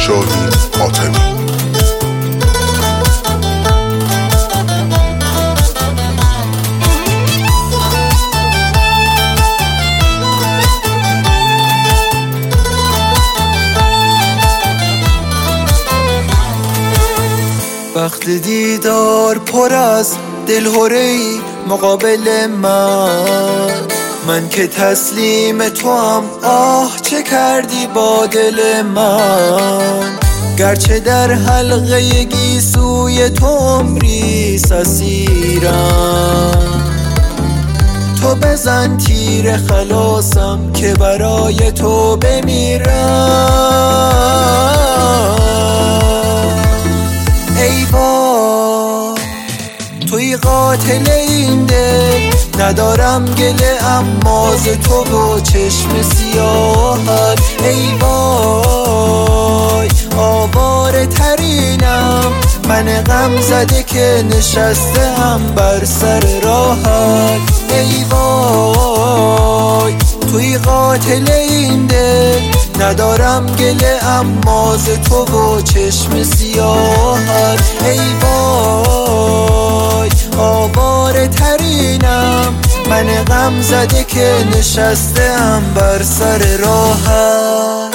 شاهین حاتمی. وقت دیدار پر از دلهره‌ای مقابل من که تسلیم تو هم، آه چه کردی با دل من. گرچه در حلقه گیسوی تو عمری اسیرم، تو بزن تیر خلاصم که برای تو بمیرم. ای وای توی قاتل این دل، ندارم گله اما ز تو و چشم سیاهت. ای وای آواره ترینم، من غم زده که نشستم بر سر راهت. ای وای توی قاتل این دل، ندارم گله اما ز تو و چشم سیاهت. ای وای آواره ترینم، من غم زده که نشستم بر سر راهت.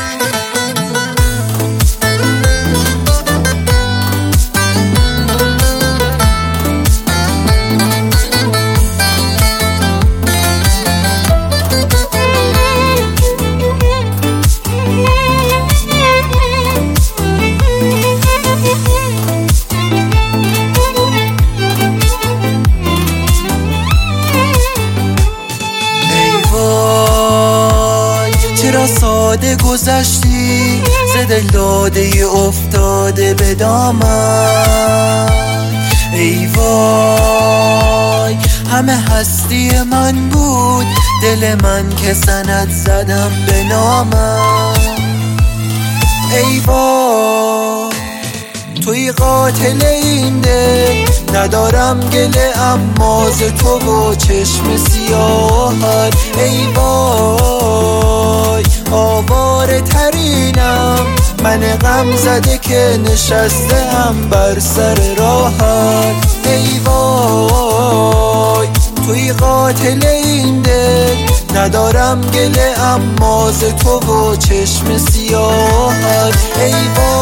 چرا ساده گذشتی ز دل داده افتاده به دامن. ای وای همه هستی من بود، دل من که سند زدم به نامم. ای وای توی قاتل این دل، ندارم گله اما ز تو و چشم سیاهت. ای وای آواره ترینم، من غم زده که نشستم بر سر راهت. ای وای توی قاتل این دل، ندارم گله اما ز تو و چشم سیاهت. ای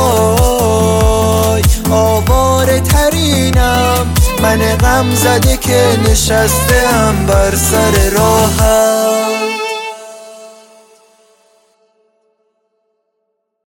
وای آواره ترینم، من غم زده که نشستم بر سر راهت.